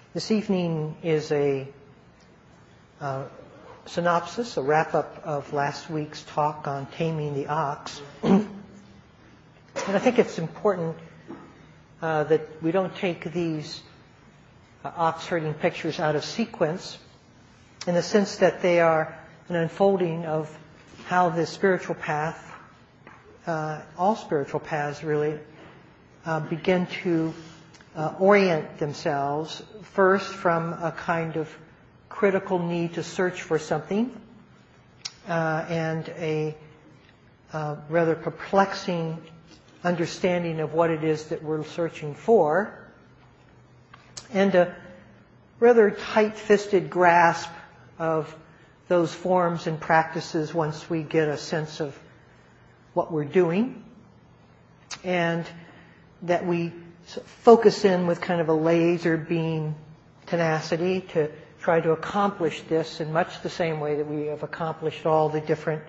This evening is a synopsis, a wrap-up of last week's talk on taming the ox. And I think it's important that we don't take these ox herding pictures out of sequence, in the sense that they are an unfolding of how the spiritual path, all spiritual paths really, begin to orient themselves first from a kind of critical need to search for something and a rather perplexing understanding of what it is that we're searching for, and a rather tight-fisted grasp of those forms and practices once we get a sense of what we're doing, and that we focus in with kind of a laser beam tenacity to try to accomplish this in much the same way that we have accomplished all the different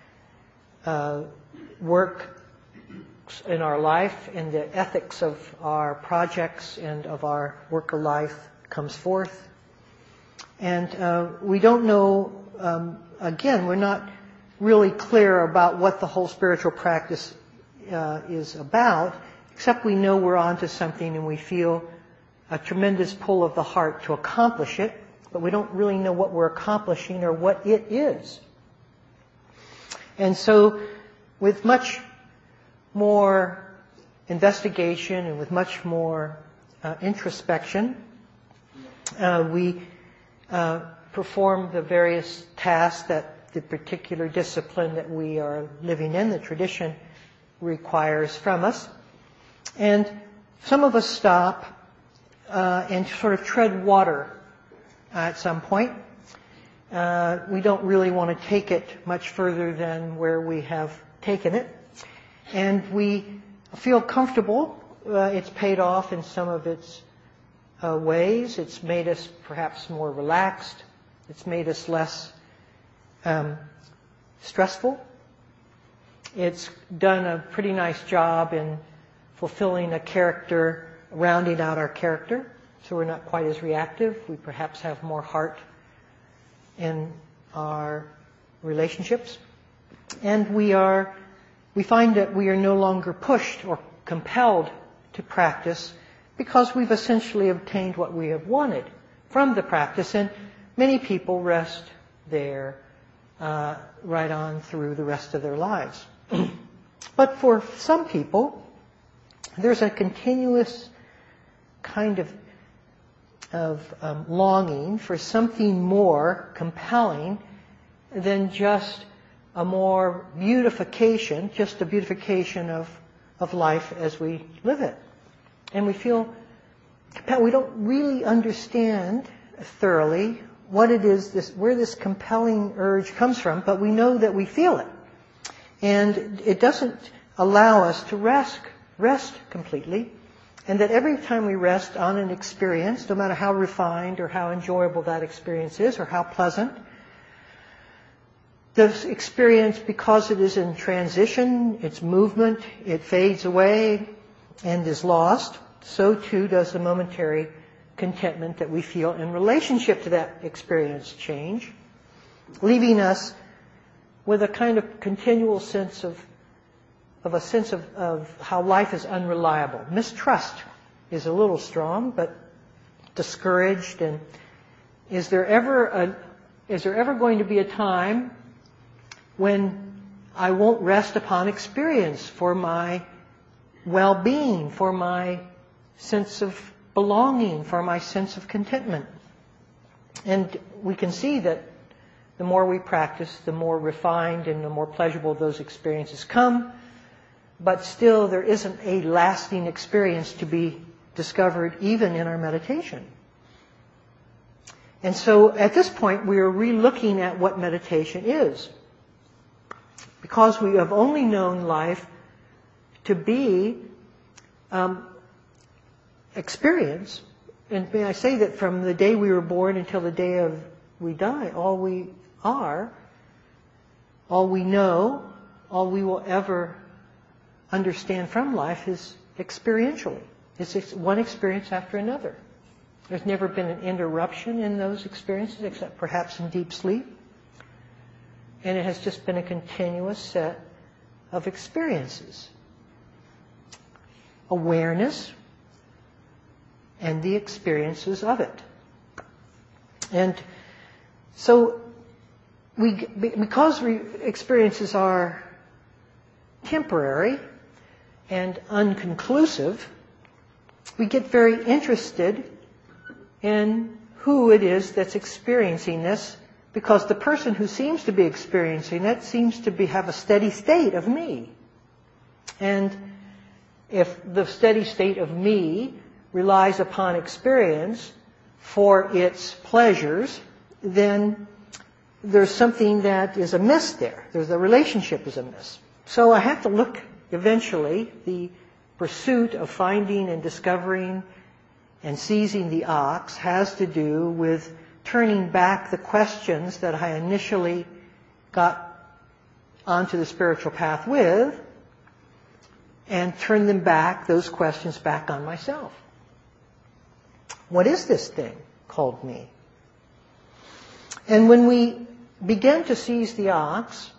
work in our life, and the ethics of our projects and of our work of life comes forth. And we don't know, again, we're not really clear about what the whole spiritual practice is about, except we know we're onto something and we feel a tremendous pull of the heart to accomplish it, but we don't really know what we're accomplishing or what it is. And so with much more investigation and with much more introspection, we perform the various tasks that the particular discipline that we are living in, the tradition, requires from us. And some of us stop and sort of tread water at some point. We don't really want to take it much further than where we have taken it. And we feel comfortable. It's paid off in some of its ways. It's made us perhaps more relaxed. It's made us less stressful. It's done a pretty nice job in fulfilling a character, rounding out our character, so we're not quite as reactive. We perhaps have more heart in our relationships. And we find that we are no longer pushed or compelled to practice because we've essentially obtained what we have wanted from the practice. And many people rest there right on through the rest of their lives. But for some people, there's a continuous kind of longing for something more compelling than just a more beautification, just a beautification of life as we live it. And we feel compelled. We don't really understand thoroughly what it is, where this compelling urge comes from, but we know that we feel it. And it doesn't allow us to rest completely, and that every time we rest on an experience, no matter how refined or how enjoyable that experience is or how pleasant, this experience, because it is in transition, its movement, it fades away and is lost, so too does the momentary contentment that we feel in relationship to that experience change, leaving us with a kind of continual sense of how life is unreliable. Mistrust is a little strong, but discouraged. And is there ever going to be a time when I won't rest upon experience for my well-being, for my sense of belonging, for my sense of contentment? And we can see that the more we practice, the more refined and the more pleasurable those experiences come. But still, there isn't a lasting experience to be discovered even in our meditation. And so at this point, we are re-looking at what meditation is. Because we have only known life to be experience. And may I say that from the day we were born until the day we die, all we are, all we know, all we will ever understand from life is experientially. It's one experience after another. There's never been an interruption in those experiences except perhaps in deep sleep. And it has just been a continuous set of experiences. Awareness and the experiences of it. And so, because experiences are temporary and unconclusive, we get very interested in who it is that's experiencing this, because the person who seems to be experiencing it seems to have a steady state of me. And if the steady state of me relies upon experience for its pleasures, then there's something that is amiss there. The relationship is amiss. So I have to look eventually. The pursuit of finding and discovering and seizing the ox has to do with turning back the questions that I initially got onto the spiritual path with, and turn them back, those questions back on myself. What is this thing called me? And when we begin to seize the ox,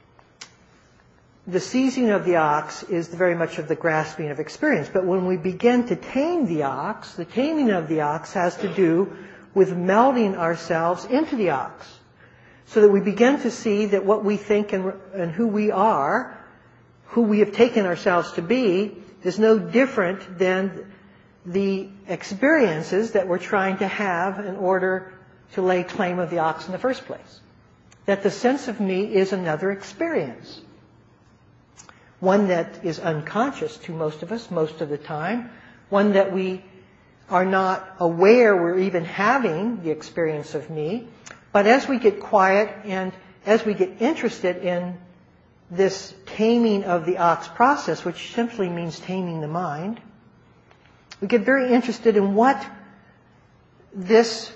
the seizing of the ox is very much of the grasping of experience. But when we begin to tame the ox, the taming of the ox has to do with melding ourselves into the ox. So that we begin to see that what we think and who we are, who we have taken ourselves to be, is no different than the experiences that we're trying to have in order to lay claim of the ox in the first place. That the sense of me is another experience. One that is unconscious to most of us most of the time. One that we are not aware we're even having the experience of me. But as we get quiet and as we get interested in this taming of the ox process, which simply means taming the mind, we get very interested in what's this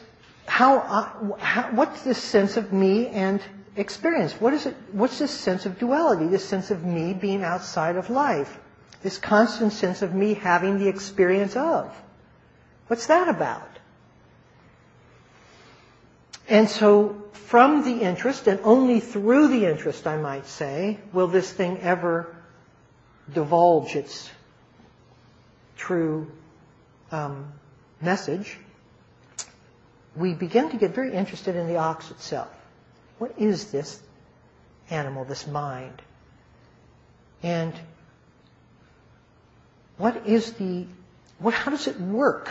sense of me and experience? What is it? What's this sense of duality? This sense of me being outside of life? This constant sense of me having the experience of? What's that about? And so, from the interest, and only through the interest, I might say, will this thing ever divulge its true message. We begin to get very interested in the ox itself. What is this animal, this mind? And how does it work?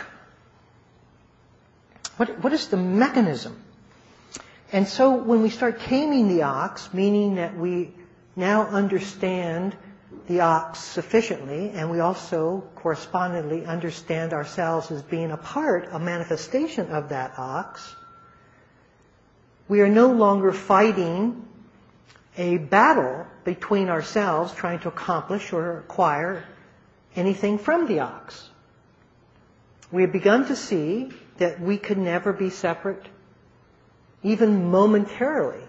What is the mechanism? And so when we start taming the ox, meaning that we now understand the ox sufficiently, and we also correspondingly understand ourselves as being a manifestation of that ox, we are no longer fighting a battle between ourselves trying to accomplish or acquire anything from the ox. We have begun to see that we could never be separate, even momentarily,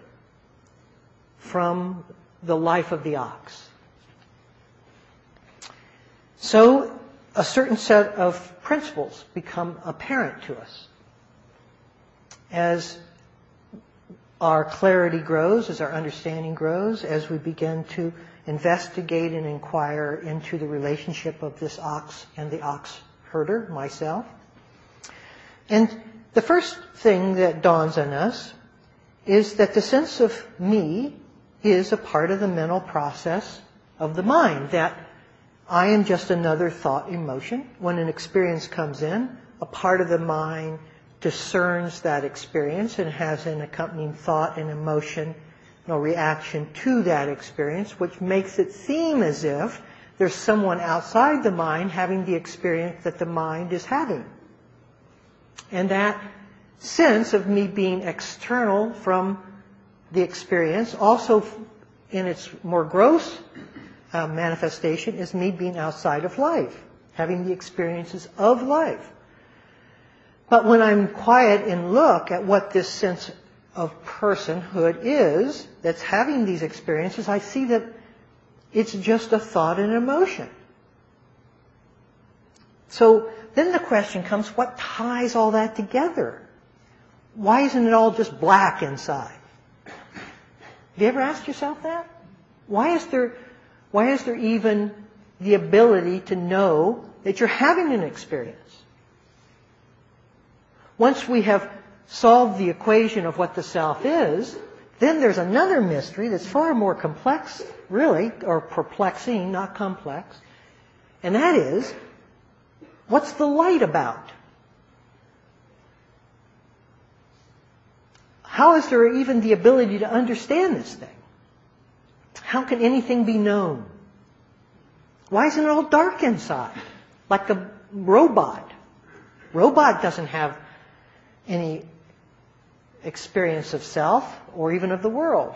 from the life of the ox. So, a certain set of principles become apparent to us. As our clarity grows, as our understanding grows, as we begin to investigate and inquire into the relationship of this ox and the ox herder, myself. And the first thing that dawns on us is that the sense of me is a part of the mental process of the mind, that I am just another thought emotion. When an experience comes in, a part of the mind discerns that experience and has an accompanying thought and emotion, reaction to that experience, which makes it seem as if there's someone outside the mind having the experience that the mind is having. And that sense of me being external from the experience, also in its more gross manifestation, is me being outside of life, having the experiences of life. But when I'm quiet and look at what this sense of personhood is that's having these experiences, I see that it's just a thought and emotion. So then the question comes, what ties all that together? Why isn't it all just black inside? Have you ever asked yourself that? Why is there even the ability to know that you're having an experience? Once we have solved the equation of what the self is, then there's another mystery that's far more complex, really, or perplexing, not complex. And that is, what's the light about? How is there even the ability to understand this thing? How can anything be known? Why isn't it all dark inside? Like the robot. Robot doesn't have any experience of self or even of the world.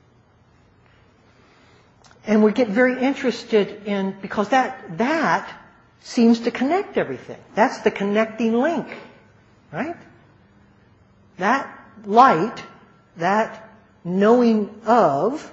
And we get very interested in, because that seems to connect everything. That's the connecting link, right? That light, that knowing of,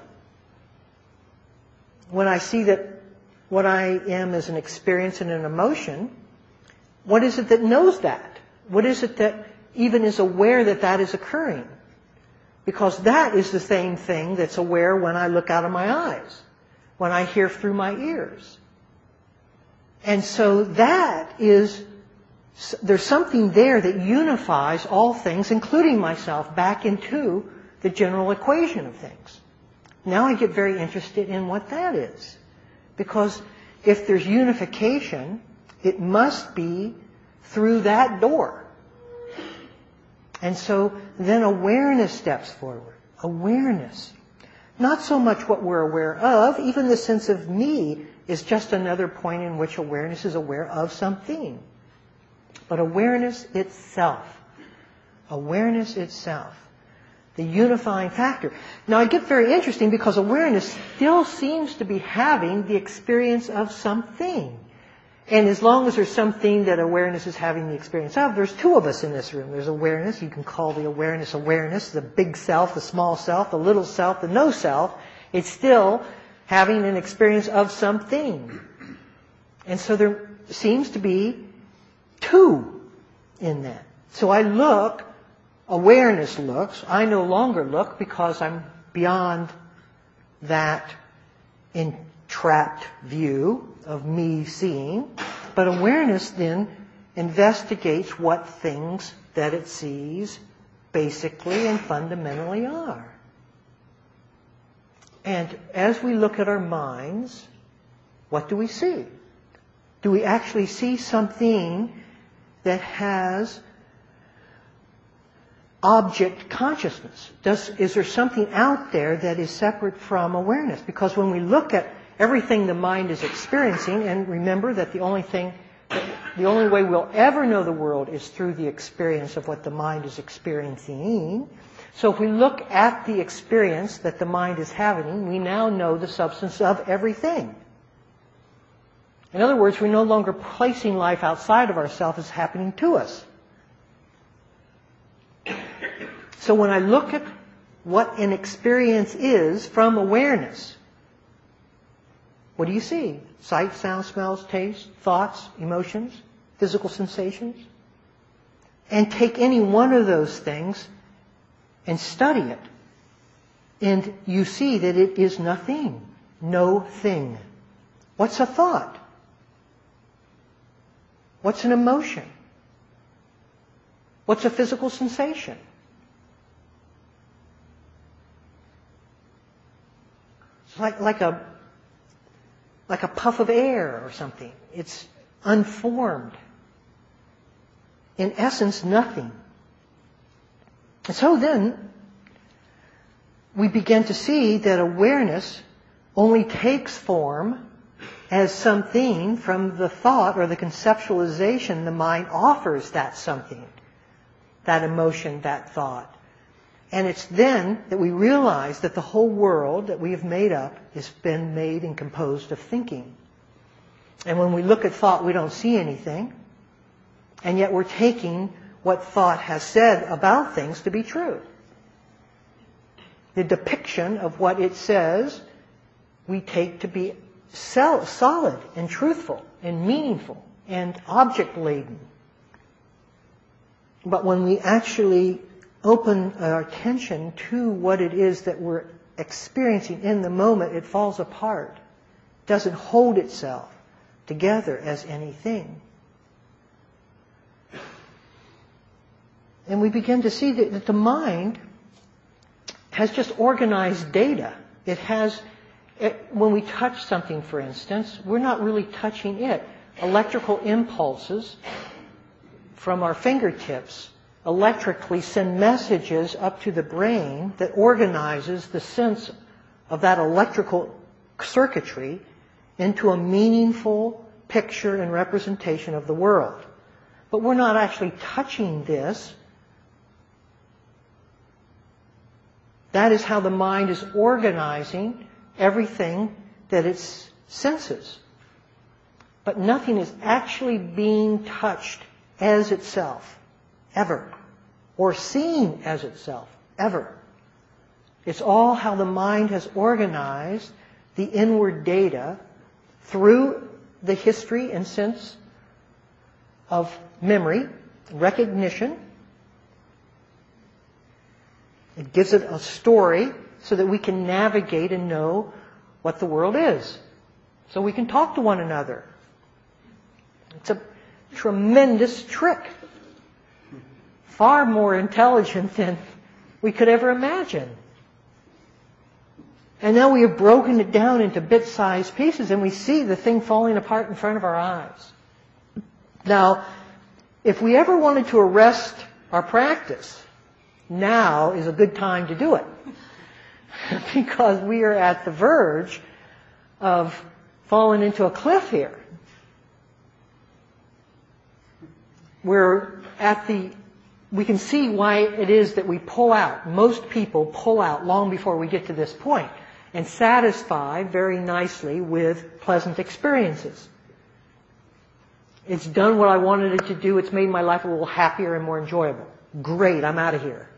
when I see that what I am is an experience and an emotion, what is it that knows that? What is it that even is aware that that is occurring? Because that is the same thing that's aware when I look out of my eyes, when I hear through my ears. And so that is, there's something there that unifies all things, including myself, back into the general equation of things. Now I get very interested in what that is. Because if there's unification, it must be through that door. And so then awareness steps forward. Awareness. Not so much what we're aware of, even the sense of me is just another point in which awareness is aware of something. But awareness itself. Awareness itself. The unifying factor. Now it gets very interesting because awareness still seems to be having the experience of something. And as long as there's something that awareness is having the experience of, there's two of us in this room. There's awareness. You can call the awareness, the big self, the small self, the little self, the no self. It's still having an experience of something. And so there seems to be two in that. So I look, awareness looks, I no longer look because I'm beyond that entrapped view of me seeing, but awareness then investigates what things that it sees basically and fundamentally are. And as we look at our minds, what do we see? Do we actually see something that has object consciousness? Is there something out there that is separate from awareness? Because when we look at everything the mind is experiencing, and remember that the only way we'll ever know the world is through the experience of what the mind is experiencing. So if we look at the experience that the mind is having, we now know the substance of everything. In other words, we're no longer placing life outside of ourselves as happening to us. So when I look at what an experience is from awareness, what do you see? Sight, sound, smells, taste, thoughts, emotions, physical sensations? And take any one of those things and study it. And you see that it is nothing. No thing. What's a thought? What's an emotion? What's a physical sensation? It's like a puff of air or something. It's unformed. In essence, nothing. And so then, we begin to see that awareness only takes form as something from the thought or the conceptualization the mind offers that something, that emotion, that thought. And it's then that we realize that the whole world that we have made up has been made and composed of thinking. And when we look at thought, we don't see anything. And yet we're taking what thought has said about things to be true. The depiction of what it says, we take to be solid and truthful and meaningful and object-laden. But when we actually open our attention to what it is that we're experiencing in the moment, it falls apart. It doesn't hold itself together as anything. And we begin to see that the mind has just organized data. It has, when we touch something, for instance, we're not really touching it. Electrical impulses from our fingertips electrically send messages up to the brain that organizes the sense of that electrical circuitry into a meaningful picture and representation of the world. But we're not actually touching this. That is how the mind is organizing everything that it senses. But nothing is actually being touched as itself, ever. Or seen as itself, ever. It's all how the mind has organized the inward data through the history and sense of memory, recognition. It gives it a story so that we can navigate and know what the world is. So we can talk to one another. It's a tremendous trick. Far more intelligent than we could ever imagine. And now we have broken it down into bit-sized pieces and we see the thing falling apart in front of our eyes. Now, if we ever wanted to arrest our practice, now is a good time to do it. Because we are at the verge of falling into a cliff here. We can see why it is that we pull out. Most people pull out long before we get to this point and satisfy very nicely with pleasant experiences. It's done what I wanted it to do. It's made my life a little happier and more enjoyable. Great, I'm out of here.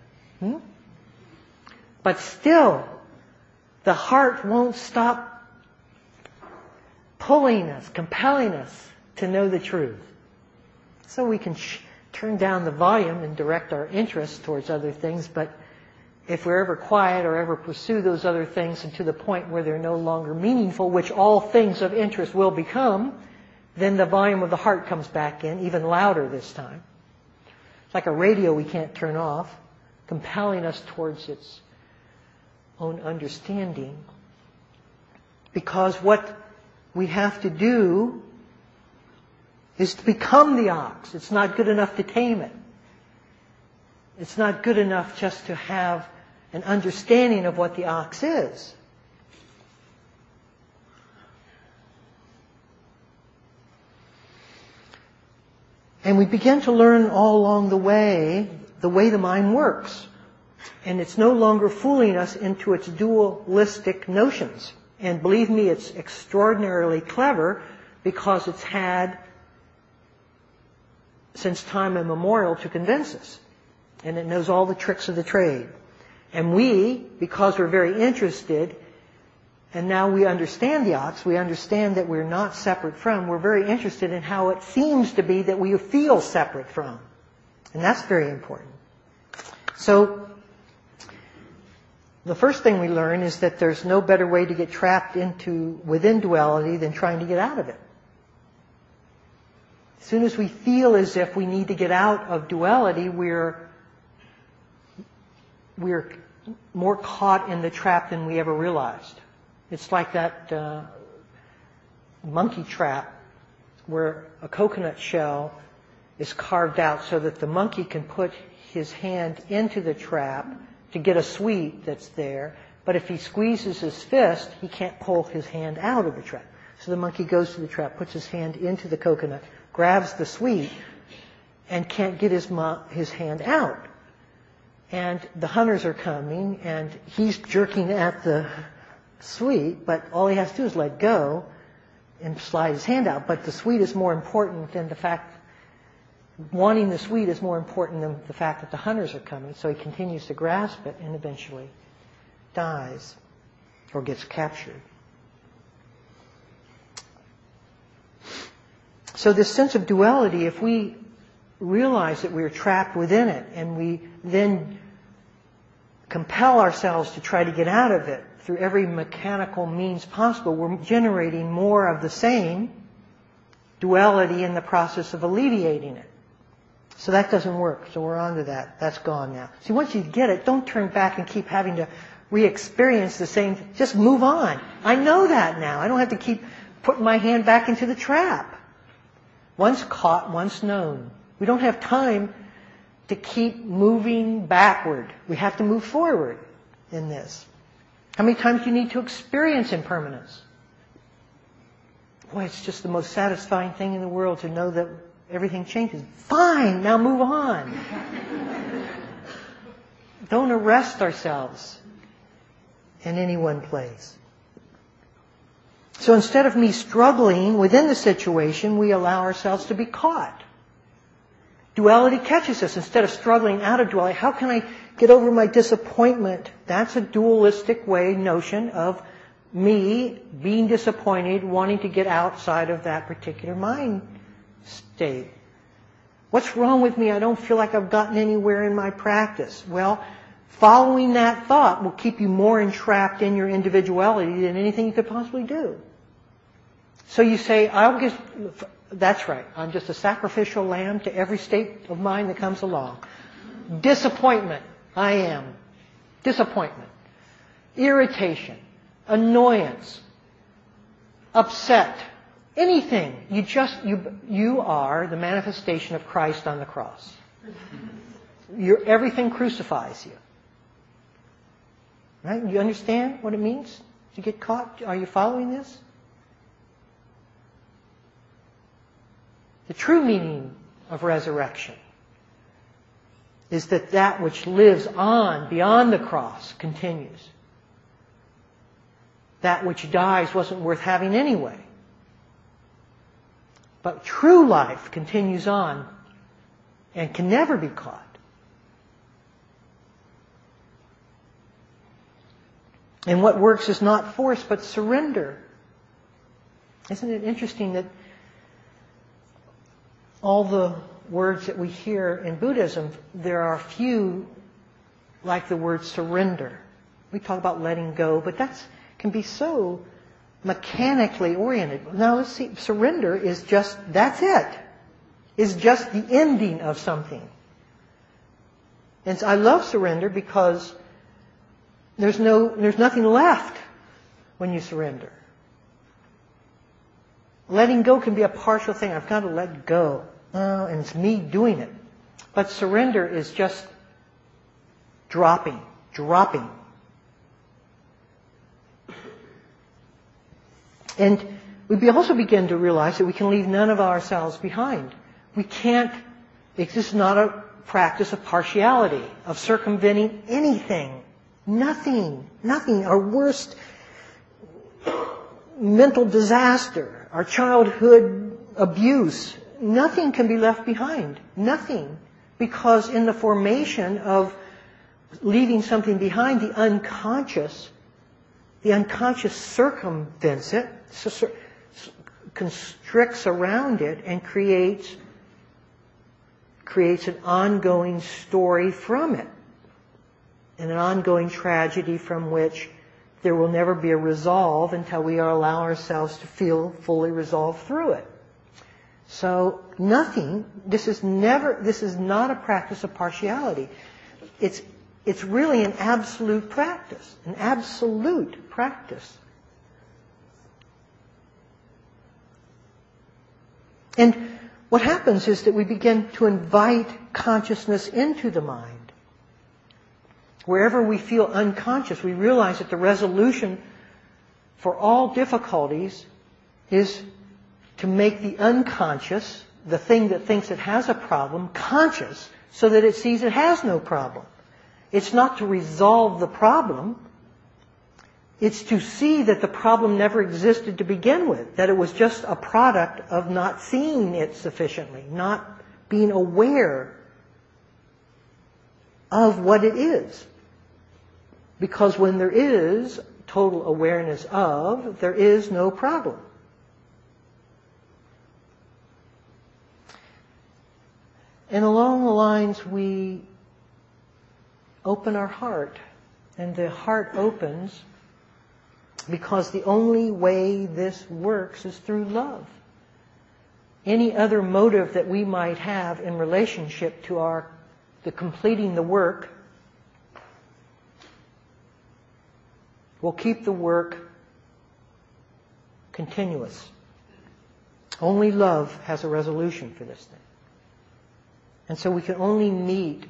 But still, the heart won't stop pulling us, compelling us to know the truth. So we can turn down the volume and direct our interest towards other things, but if we're ever quiet or ever pursue those other things and to the point where they're no longer meaningful, which all things of interest will become, then the volume of the heart comes back in, even louder this time. It's like a radio we can't turn off, compelling us towards its own understanding. Because what we have to do is to become the ox. It's not good enough to tame it. It's not good enough just to have an understanding of what the ox is. And we begin to learn all along the way the mind works. And it's no longer fooling us into its dualistic notions. And believe me, it's extraordinarily clever because it's had since time immemorial to convince us. And it knows all the tricks of the trade. And we, because we're very interested, and now we understand the ox, we understand that we're not separate from, we're very interested in how it seems to be that we feel separate from. And that's very important. So, the first thing we learn is that there's no better way to get trapped within duality than trying to get out of it. As soon as we feel as if we need to get out of duality, we're more caught in the trap than we ever realized. It's like that monkey trap where a coconut shell is carved out so that the monkey can put his hand into the trap to get a sweet that's there. But if he squeezes his fist, he can't pull his hand out of the trap. So the monkey goes to the trap, puts his hand into the coconut, grabs the sweet, and can't get his hand out. And the hunters are coming, and he's jerking at the sweet, but all he has to do is let go and slide his hand out. But the sweet is more important than the fact, wanting the sweet is more important than the fact that the hunters are coming. So he continues to grasp it and eventually dies or gets captured. So this sense of duality, if we realize that we're trapped within it and we then compel ourselves to try to get out of it through every mechanical means possible, we're generating more of the same duality in the process of alleviating it. So that doesn't work. So we're on to that. That's gone now. See, once you get it, don't turn back and keep having to re-experience the same. Just move on. I know that now. I don't have to keep putting my hand back into the trap. Once caught, once known. We don't have time to keep moving backward. We have to move forward in this. How many times do you need to experience impermanence? Boy, it's just the most satisfying thing in the world to know that everything changes. Fine, now move on. Don't arrest ourselves in any one place. So instead of me struggling within the situation, we allow ourselves to be caught. Duality catches us. Instead of struggling out of duality, how can I get over my disappointment? That's a dualistic notion of me being disappointed, wanting to get outside of that particular mind state. What's wrong with me? I don't feel like I've gotten anywhere in my practice. Well, following that thought will keep you more entrapped in your individuality than anything you could possibly do. So you say, that's right, I'm just a sacrificial lamb to every state of mind that comes along. Disappointment, I am. Disappointment. Irritation. Annoyance. Upset. Anything. You are the manifestation of Christ on the cross. Everything crucifies you. Right? You understand what it means to get caught? Are you following this? The true meaning of resurrection is that which lives on beyond the cross continues. That which dies wasn't worth having anyway. But true life continues on and can never be caught. And what works is not force, but surrender. Isn't it interesting that all the words that we hear in Buddhism, there are few like the word surrender. We talk about letting go, but that can be so mechanically oriented. Now let's see, surrender is just, that's it. Is just the ending of something. And I love surrender because there's nothing left when you surrender. Letting go can be a partial thing. I've got to let go. And it's me doing it. But surrender is just dropping. And we also begin to realize that we can leave none of ourselves behind. We can't, this is not a practice of partiality, of circumventing anything. Nothing. Our worst mental disaster, our childhood abuse, nothing can be left behind. Nothing. Because in the formation of leaving something behind, the unconscious circumvents it, constricts around it, and creates an ongoing story from it. And an ongoing tragedy from which there will never be a resolve until we allow ourselves to feel fully resolved through it. So this is not a practice of partiality. It's really an absolute practice. And what happens is that we begin to invite consciousness into the mind. Wherever we feel unconscious, we realize that the resolution for all difficulties is to make the unconscious, the thing that thinks it has a problem, conscious, so that it sees it has no problem. It's not to resolve the problem. It's to see that the problem never existed to begin with, that it was just a product of not seeing it sufficiently, not being aware of what it is. Because when there is total awareness of, there is no problem. And along the lines, we open our heart. And the heart opens because the only way this works is through love. Any other motive that we might have in relationship to the completing the work will keep the work continuous. Only love has a resolution for this thing. And so we can only meet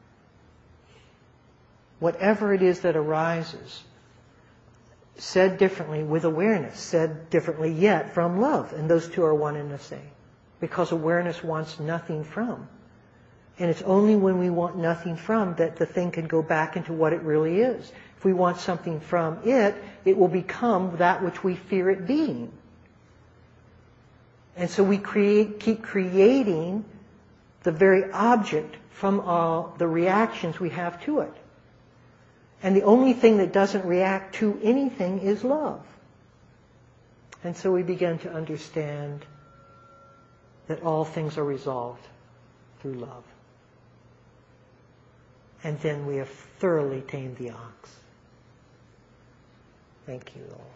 whatever it is that arises, said differently with awareness, said differently yet from love. And those two are one and the same. Because awareness wants nothing from. And it's only when we want nothing from that the thing can go back into what it really is. If we want something from it, it will become that which we fear it being. And so we keep creating the very object from all the reactions we have to it. And the only thing that doesn't react to anything is love. And so we begin to understand that all things are resolved through love. And then we have thoroughly tamed the ox. Thank you all.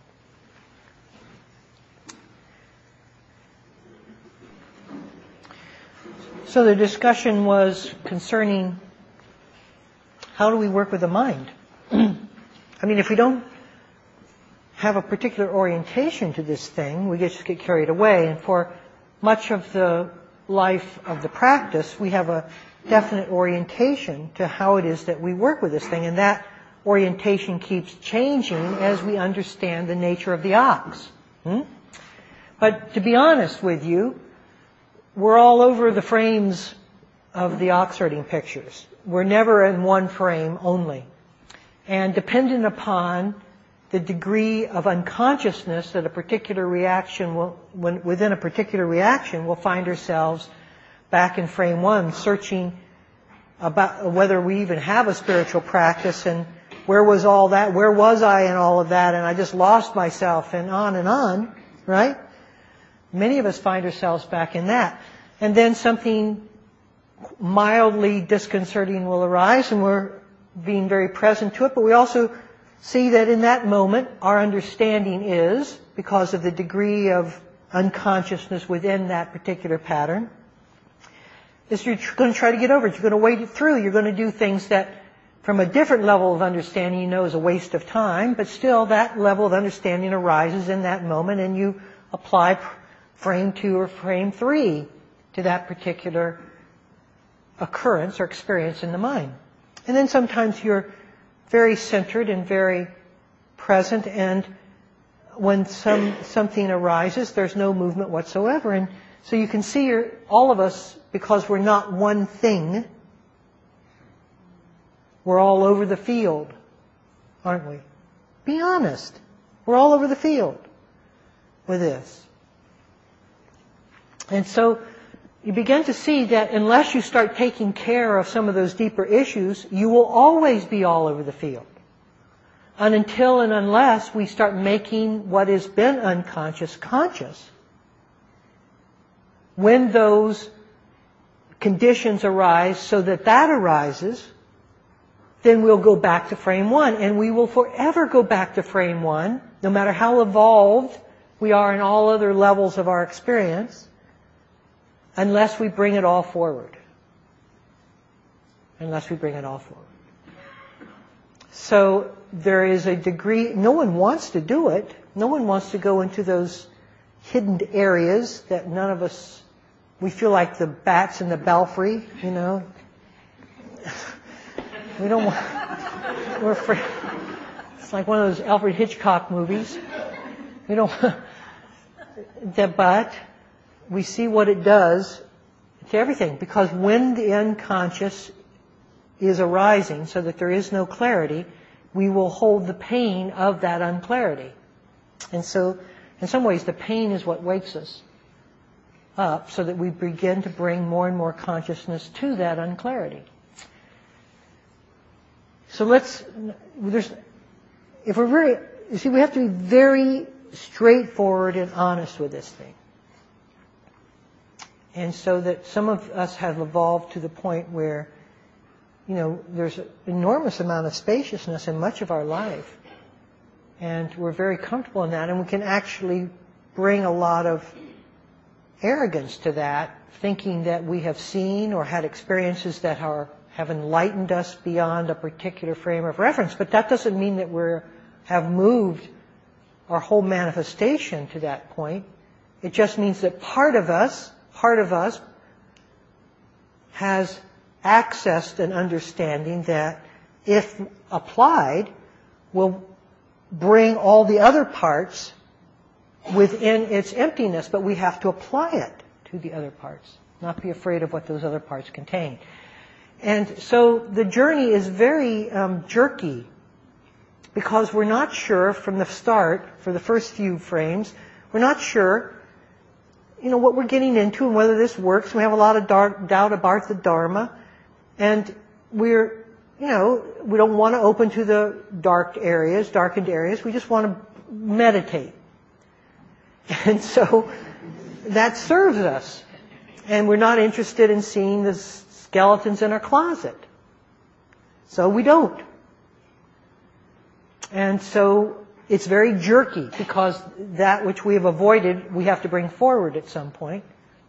So the discussion was concerning how do we work with the mind? I mean, if we don't have a particular orientation to this thing, we just get carried away. And for much of the life of the practice, we have a definite orientation to how it is that we work with this thing. And that orientation keeps changing as we understand the nature of the ox. But to be honest with you, we're all over the frames of the ox herding pictures. We're never in one frame only. And dependent upon the degree of unconsciousness that a particular reaction within a particular reaction, we'll find ourselves back in frame one, searching about whether we even have a spiritual practice and where was all that, where was I in all of that, and I just lost myself, and on, right? Many of us find ourselves back in that. And then something mildly disconcerting will arise, and we're being very present to it, but we also see that in that moment, our understanding is, because of the degree of unconsciousness within that particular pattern, is you're going to try to get over it. You're going to wade it through. You're going to do things that, from a different level of understanding, you know is a waste of time, but still that level of understanding arises in that moment, and you apply frame 2 or frame 3 to that particular occurrence or experience in the mind. And then sometimes you're very centered and very present, and when something arises, there's no movement whatsoever. And so you can see all of us, because we're not one thing, we're all over the field, aren't we? Be honest. We're all over the field with this. And so you begin to see that unless you start taking care of some of those deeper issues, you will always be all over the field. And until and unless we start making what has been unconscious conscious, when those conditions arise so that arises, then we'll go back to frame 1. And we will forever go back to frame 1, no matter how evolved we are in all other levels of our experience, unless we bring it all forward. Unless we bring it all forward. So there is a degree, no one wants to do it. No one wants to go into those hidden areas that none of us, we feel like the bats in the belfry, you know. We don't want, we're afraid. It's like one of those Alfred Hitchcock movies. We don't, but we see what it does to everything. Because when the unconscious is arising so that there is no clarity, we will hold the pain of that unclarity. And so, in some ways, the pain is what wakes us up so that we begin to bring more and more consciousness to that unclarity. So we have to be very straightforward and honest with this thing. And so that some of us have evolved to the point where, there's an enormous amount of spaciousness in much of our life. And we're very comfortable in that, and we can actually bring a lot of arrogance to that, thinking that we have seen or had experiences that have enlightened us beyond a particular frame of reference. But that doesn't mean that we have moved our whole manifestation to that point. It just means that part of us has accessed an understanding that, if applied, will bring all the other parts within its emptiness, but we have to apply it to the other parts, not be afraid of what those other parts contain. And so the journey is very jerky, because we're not sure from the start, for the first few frames, we're not sure what we're getting into and whether this works. We have a lot of doubt about the Dharma, and we don't want to open to the darkened areas. We just want to meditate. And so that serves us. And we're not interested in seeing the skeletons in our closet. So we don't. And so it's very jerky, because that which we have avoided, we have to bring forward at some point.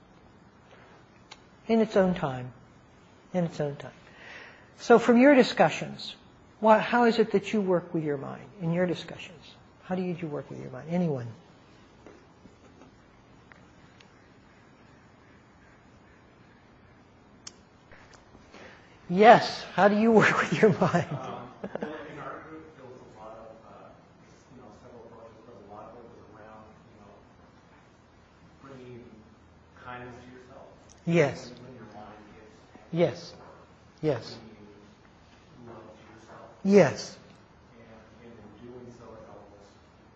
In its own time. In its own time. So from your discussions, how is it that you work with your mind in your discussions? How do you work with your mind? Anyone? Yes. How do you work with your mind? Well, in our group, there was a lot of, several approaches, but a lot of it was around, bringing kindness to yourself. Yes. When your mind gets Yes. Yes. bringing love to yourself. Yes. And in doing so, it almost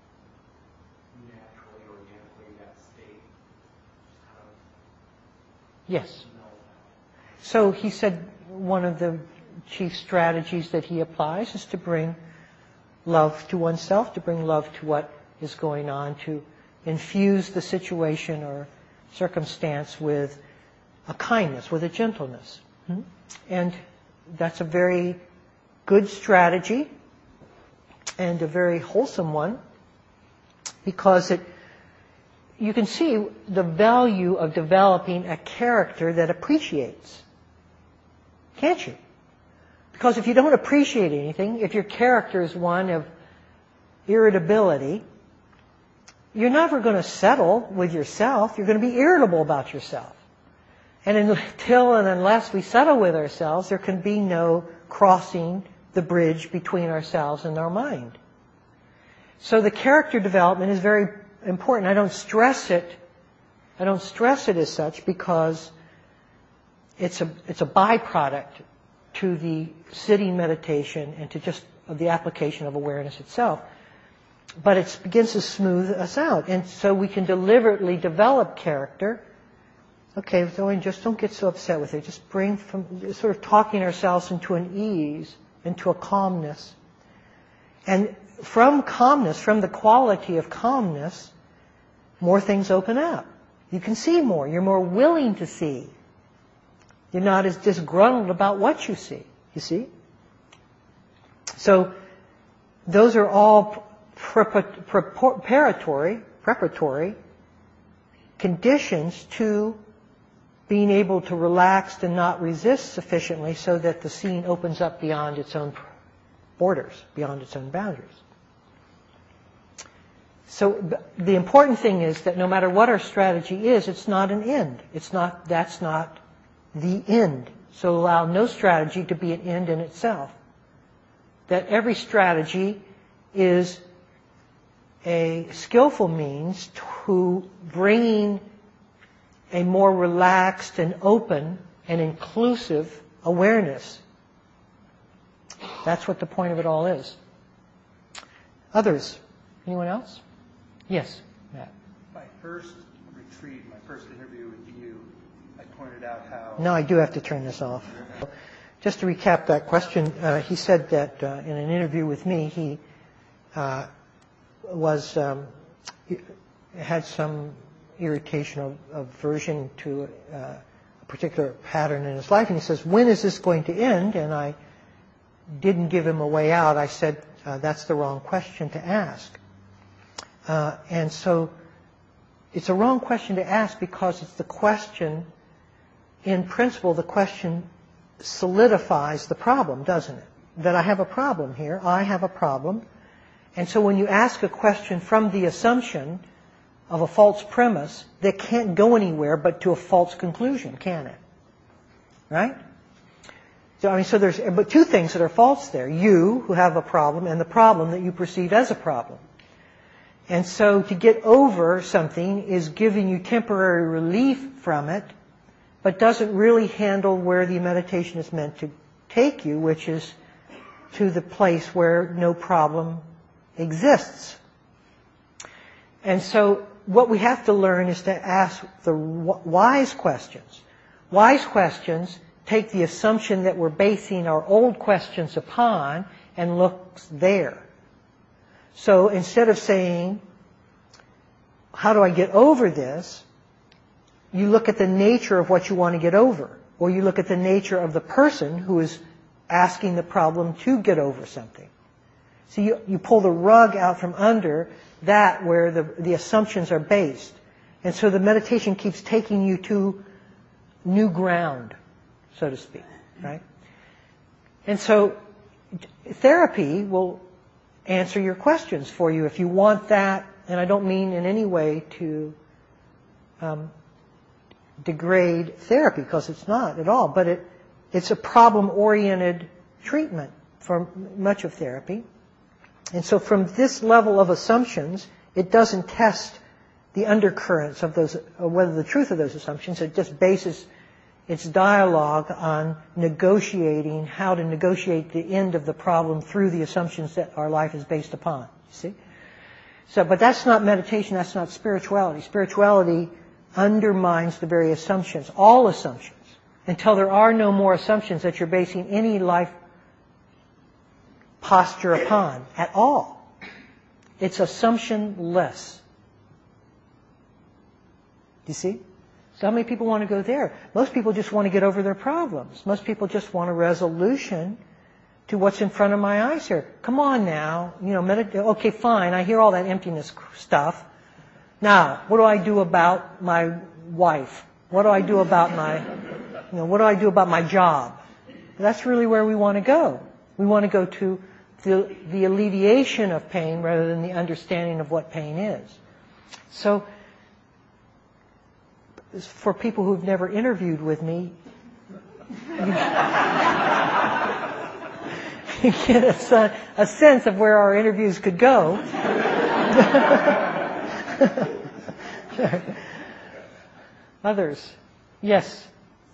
naturally, organically, that state just kind of Yes. melts out. So he said one of the chief strategies that he applies is to bring love to oneself, to bring love to what is going on, to infuse the situation or circumstance with a kindness, with a gentleness. And that's a very good strategy and a very wholesome one, because you can see the value of developing a character that appreciates. Can't you? Because if you don't appreciate anything, if your character is one of irritability, you're never going to settle with yourself. You're going to be irritable about yourself. And until and unless we settle with ourselves, there can be no crossing the bridge between ourselves and our mind. So the character development is very important. I don't stress it as such, because it's a byproduct to the sitting meditation and to just the application of awareness itself. But it begins to smooth us out. And so we can deliberately develop character. Okay, so just don't get so upset with it. Just bring sort of talking ourselves into an ease, into a calmness. And from calmness, from the quality of calmness, more things open up. You can see more. You're more willing to see. You're not as disgruntled about what you see. You see? So those are all preparatory conditions to being able to relax and not resist sufficiently, so that the scene opens up beyond its own borders, beyond its own boundaries. So the important thing is that no matter what our strategy is, it's not an end. That's not the end. So allow no strategy to be an end in itself. That every strategy is a skillful means to bringing a more relaxed and open and inclusive awareness. That's what the point of it all is. Others? Anyone else? Yes, Matt. My first retreat, my first interview with you, I pointed out how... No, I do have to turn this off. Just to recap that question, he said that in an interview with me, he had some irritation or aversion to a particular pattern in his life. And he says, when is this going to end? And I didn't give him a way out. I said, that's the wrong question to ask. And so it's a wrong question to ask because it's the question, in principle, the question solidifies the problem, doesn't it? That I have a problem here. I have a problem. And so when you ask a question from the assumption of a false premise, that can't go anywhere but to a false conclusion, can it? Right? So there's but two things that are false there. You, who have a problem, and the problem that you perceive as a problem. And so to get over something is giving you temporary relief from it, but doesn't really handle where the meditation is meant to take you, which is to the place where no problem exists. And so what we have to learn is to ask the wise questions. Wise questions take the assumption that we're basing our old questions upon and look there. So instead of saying, how do I get over this? You look at the nature of what you want to get over. Or you look at the nature of the person who is asking the problem to get over something. So you pull the rug out from under that where the assumptions are based. And so the meditation keeps taking you to new ground, so to speak, right? And so therapy will answer your questions for you if you want that. And I don't mean in any way to degrade therapy, because it's not at all. But it's a problem-oriented treatment for much of therapy. And so from this level of assumptions, it doesn't test the undercurrents of those, or whether the truth of those assumptions. It just bases its dialogue on negotiating how to negotiate the end of the problem through the assumptions that our life is based upon. You see? So, but that's not meditation, that's not spirituality. Spirituality undermines the very assumptions, all assumptions, until there are no more assumptions that you're basing any life posture upon at all. It's assumptionless. Do you see? So how many people want to go there? Most people just want to get over their problems. Most people just want a resolution to what's in front of my eyes here. Come on now. Okay, fine. I hear all that emptiness stuff. Now, what do I do about my wife? What do I do about what do I do about my job? That's really where we want to go. We want to go to the alleviation of pain rather than the understanding of what pain is. So, for people who've never interviewed with me, you get a sense of where our interviews could go. Others? Yes?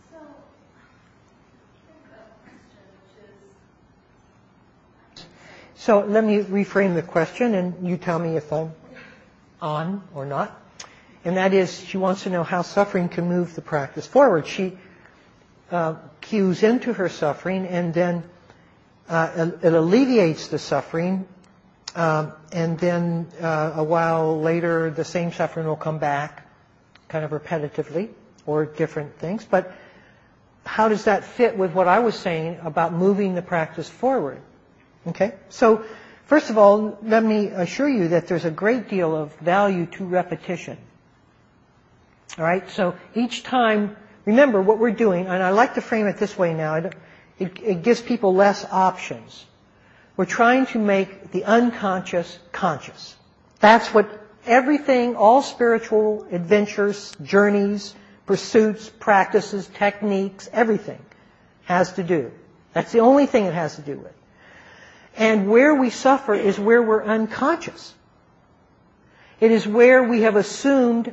So let me reframe the question, and you tell me if I'm on or not. And that is, she wants to know how suffering can move the practice forward. She cues into her suffering, and then it alleviates the suffering, and then a while later the same suffering will come back, kind of repetitively, or different things. But how does that fit with what I was saying about moving the practice forward? Okay? So, first of all, let me assure you that there's a great deal of value to repetition. All right? So each time, remember what we're doing, and I like to frame it this way now. It gives people less options. We're trying to make the unconscious conscious. That's what everything, all spiritual adventures, journeys, pursuits, practices, techniques, everything has to do. That's the only thing it has to do with. And where we suffer is where we're unconscious. It is where we have assumed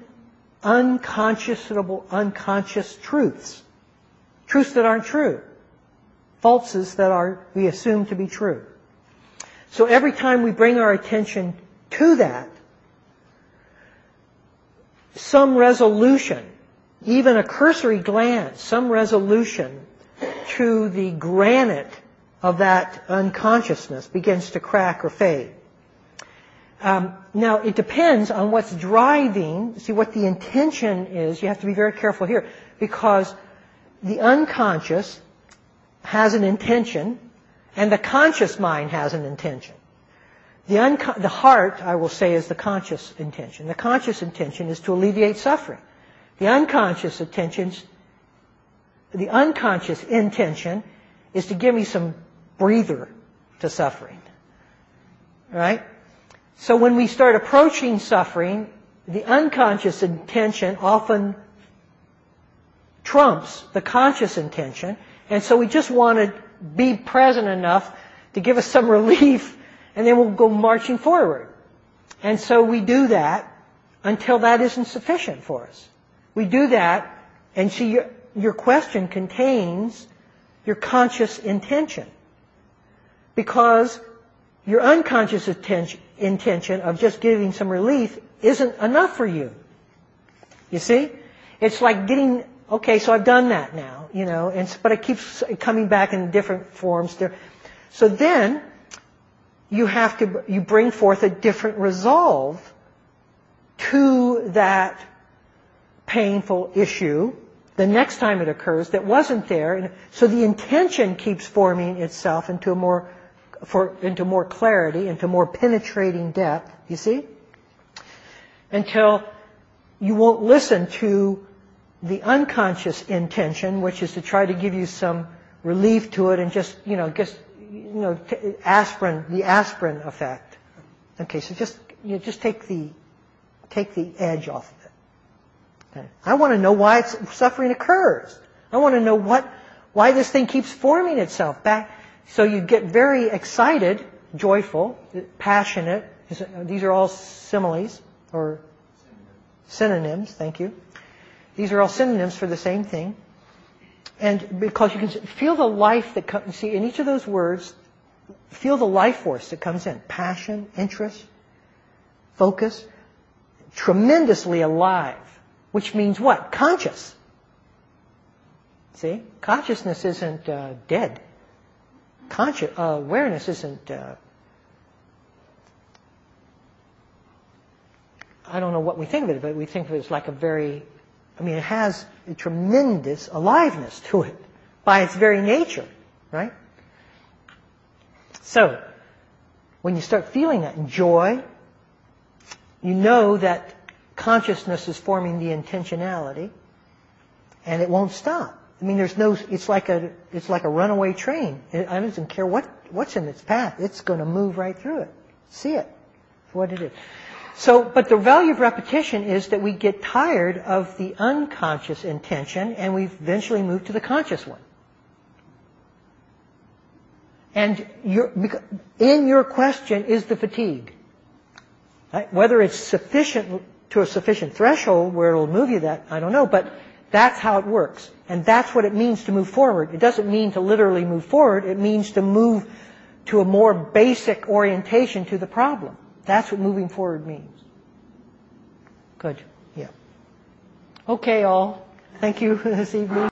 unconscious truths. Truths that aren't true. Falses that we assume to be true. So every time we bring our attention to that, some resolution, even a cursory glance, some resolution to the granite of that unconsciousness begins to crack or fade. Now, it depends on what's driving. See, what the intention is, you have to be very careful here, because the unconscious has an intention, and the conscious mind has an intention. The heart, I will say, is the conscious intention. The conscious intention is to alleviate suffering. The unconscious intention is to give me some breather to suffering. Right? So when we start approaching suffering, the unconscious intention often trumps the conscious intention, and so we just want to be present enough to give us some relief, and then we'll go marching forward. And so we do that until that isn't sufficient for us. We do that, and see, your question contains your conscious intention. Because your unconscious intention of just giving some relief isn't enough for you. You see? It's like getting, okay, so I've done that now, but it keeps coming back in different forms. So then, you bring forth a different resolve to that painful issue the next time it occurs that wasn't there. So the intention keeps forming itself into more clarity, into more penetrating depth, you see? Until you won't listen to the unconscious intention, which is to try to give you some relief to it and just the aspirin effect. Okay, so just take the edge off of it. Okay. I want to know why suffering occurs. I want to know why this thing keeps forming itself back. So you get very excited, joyful, passionate. These are all similes or synonyms. Thank you. These are all synonyms for the same thing. And because you can feel the life that comes, see, in each of those words, feel the life force that comes in. Passion, interest, focus, tremendously alive, which means what? Conscious. See? Consciousness isn't dead. Awareness isn't, I don't know what we think of it, but we think of it as like it has a tremendous aliveness to it by its very nature, right? So, when you start feeling that joy, you know that consciousness is forming the intentionality, and it won't stop. It's like a runaway train. It doesn't care what's in its path. It's going to move right through it. See it for what it is. So, but the value of repetition is that we get tired of the unconscious intention and we eventually move to the conscious one. And in your question is the fatigue. Right? Whether it's sufficient to a sufficient threshold where it'll move you that, I don't know, but that's how it works. And that's what it means to move forward. It doesn't mean to literally move forward. It means to move to a more basic orientation to the problem. That's what moving forward means. Good. Yeah. Okay, all. Thank you this evening.